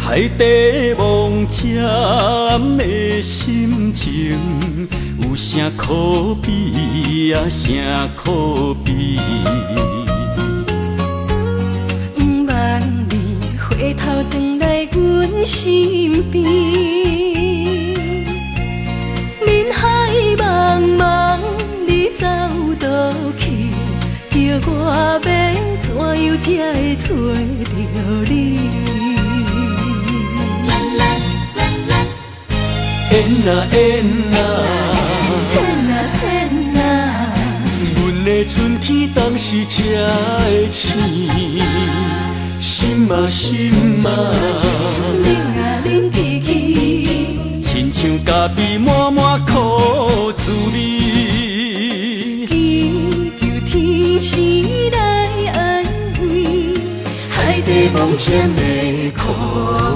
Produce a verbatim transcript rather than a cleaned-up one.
海底梦潜的心情，有啥可比啊？啥可比？ 毋望你回头转来阮身边，人海茫茫，你走倒去，叫我要怎样才会找着你？ 缘啊缘啊， 缘啊缘啊， 阮的春天当时才会醒，心啊心啊， 冷啊冷气气， 亲像咖啡满满苦滋味， 祈求天使来安慰，海底梦潜的苦。